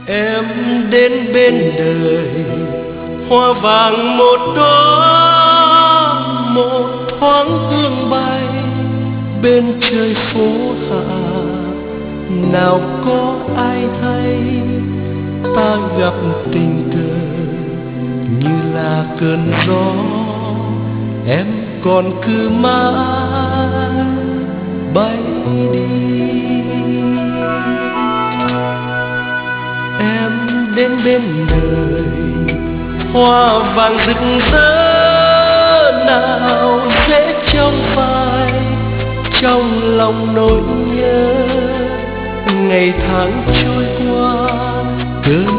Em đến bên đời, hoa vàng một đóa, một thoáng hương bay bên trời phố hạ. Nào có ai hay ta gặp tình cờ như là cơn gió, em còn cứ mãi bay đi. Em đến bên đời, hoa vàng rực rỡ nào dễ trong vai, trong lòng nỗi nhớ. Ngày tháng trôi qua, cơn